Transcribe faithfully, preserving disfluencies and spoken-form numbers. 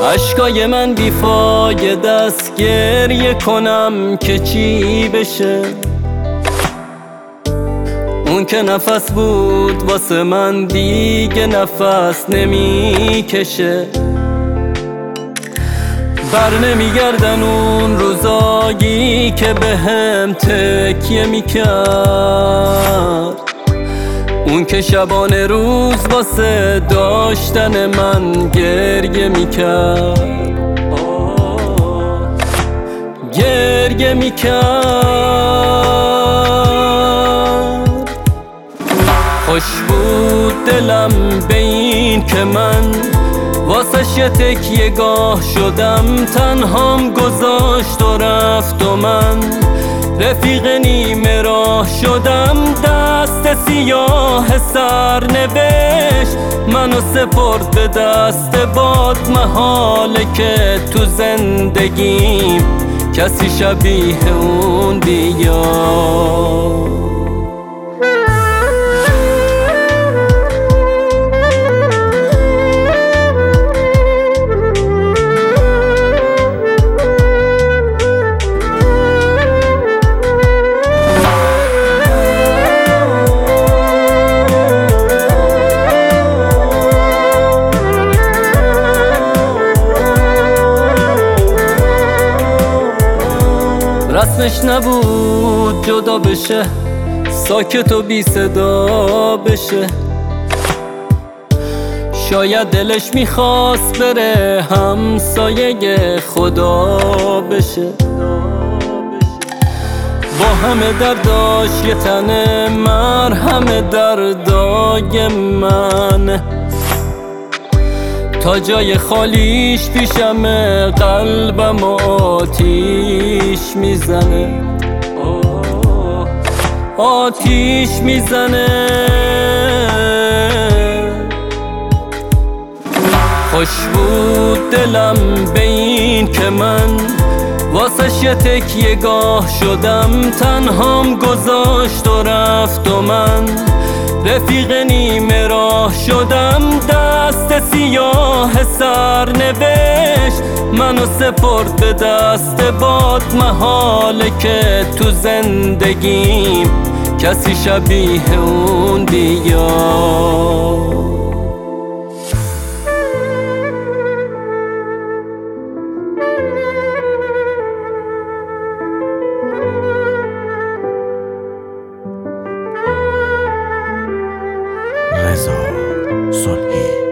عشقای من بیفایده است، گریه کنم که چی بشه. اون که نفس بود واسه من دیگه نفس نمیکشه. بر نمیگردن اون روزایی که به هم تکیه میکرد. اون که شبانه روز واسه داشتن من گریه میکرد، گریه میکرد. خوش بود دلم به این که من واسه یه تکیه گاه شدم. تنهام گذاشت و رفت و من رفیق نیمه راه شدم. دست سیاه سرنوشت منو سپرد به دست باد. محاله که تو زندگیم کسی شبیه اون بیاد. رسمش نبود جدا بشه، ساکت و بی صدا بشه. شاید دلش میخواست بره همسایه خدا بشه. با همه درداش یه تنه مرهم دردای من. تا جای خالیش پیشمه قلبم آتیش میزنه، آتیش میزنه. خوش بود دلم به این که من واسه یه تکیه گاه شدم. تنهام گذاشت و رفت و من رفیق نیمه راه شدم. دست سیاه سرنوشت منو سپرد به دست باد. محاله که تو زندگیم کسی شبیه اون بیاد. رضا صلحی